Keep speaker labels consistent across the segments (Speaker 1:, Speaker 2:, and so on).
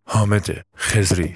Speaker 1: حامد خضری.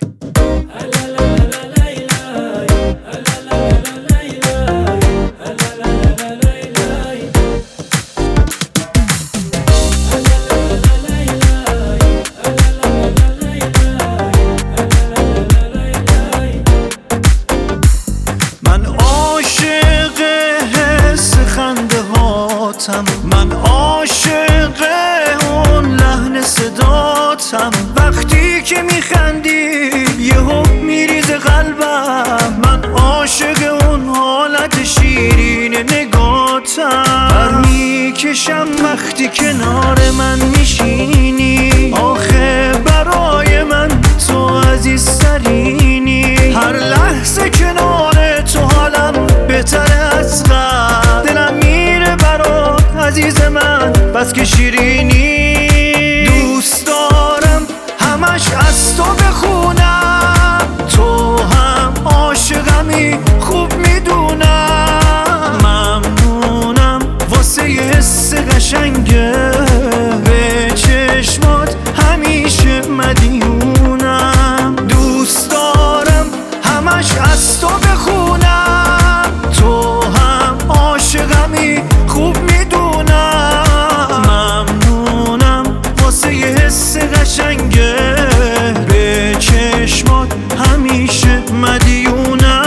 Speaker 2: من عاشق حس خنده هاتم، من عاشق اون لحن صداتم. وقتی که میخندی یهو میریزه قلبم، من عاشق اون حالت شیرین نگاتم. پر میکشم وقتی کنار من میشینی، آخه برای من تو عزیز ترینی. هر لحظه کنار تو حالم بهتره از قبل، دلم میره برات عزیز من بس که شیرینی. دوست دارم همش از تو بخونم، تو هم عاشقمی خوب میدونم. ممنونم واسه یه حس قشنگه، به چشمات همیشه مدیونم. دوست دارم همش از تو بخونم، تو هم عاشقمی خوب میدونم. ممنونم واسه یه حس قشنگه، به چشمات همیشه مدیونم.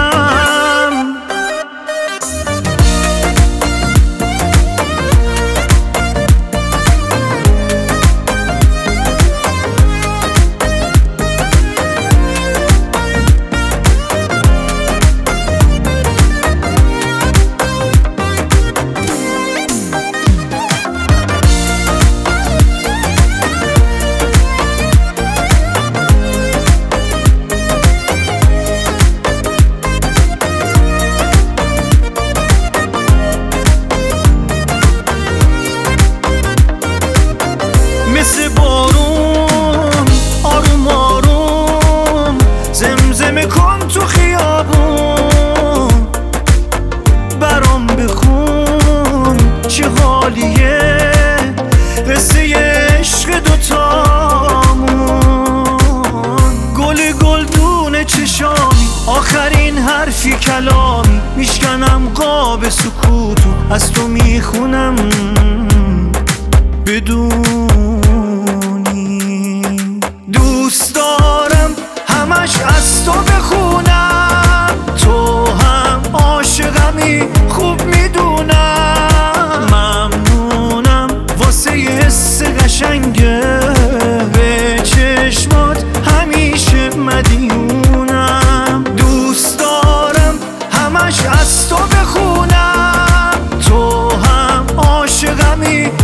Speaker 2: مثل بارون آروم آروم زمزمه کن تو خیابون، برام بخون چه حالیه قصه عشق دوتامون. گل گلدون چشامی آخرین حرفی کلامی، میشکنم قاب سکوتو از تو میخونم بدونی. دوست دارم همش از تو بخونم، تو هم عاشقمی خوب میدونم. ممنونم واسه یه حس قشنگه، به چشمات همیشه مدیونم. دوست دارم همش از تو بخونم، تو هم عاشقمی